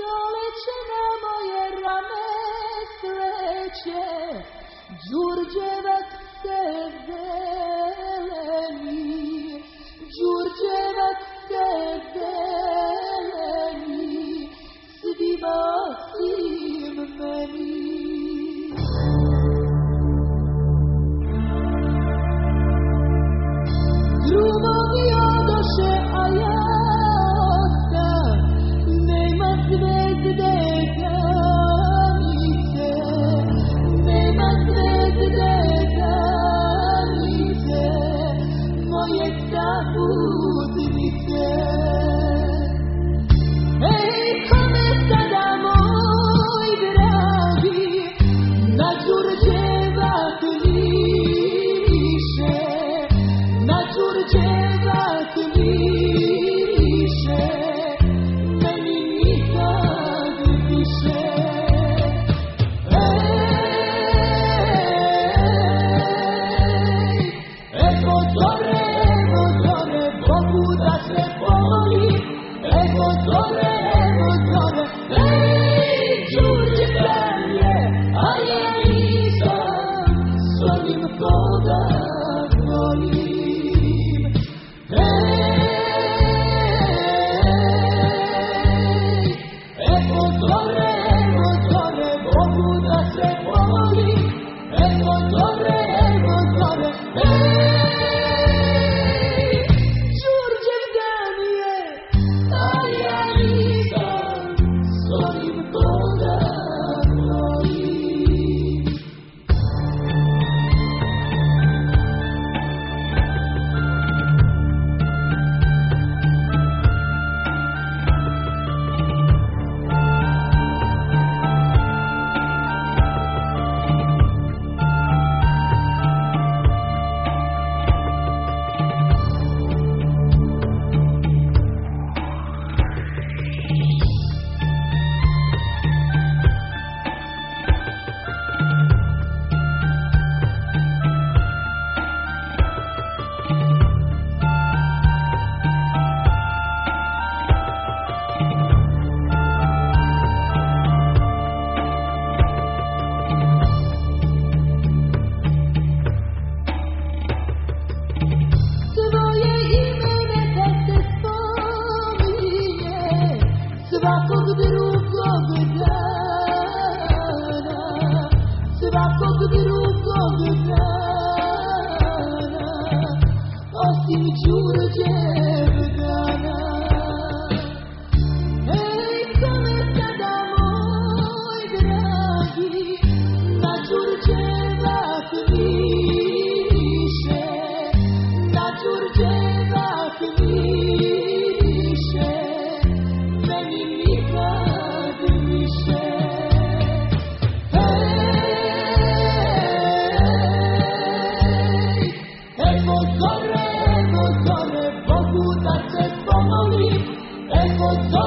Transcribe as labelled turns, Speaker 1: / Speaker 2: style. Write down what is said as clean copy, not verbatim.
Speaker 1: Doleće na moje rame sreće, Đurđevac se zeleni, Đurđevac se zeleni, svima osim meni. Drugovi odoše, a ja ostam, nema zvezde granice, nema zvezde granice, moje zaputnice. Ej, kome sada moj dragi, na Đurđevac miriše, na Đurđevac miriše, meni nikad više. Evo zore, Bogu da se pomoli, evo zore, Đurđe je, a ja nisam, s onim koga volim. Evo zore, Bogu da se pomoli, evo zore, Đurđev dan je, a ja nisam, s onim koga volim. Tvoje ime neka se spominje svakog drugog dana, svakog drugog dana, osim Đurđev dana. Ej, kome sada moj dragi, na Đurđevac miriše, na Đurđevac miriše, meni nikad više. Evo zore, Bogu da se pomoli, evo zore.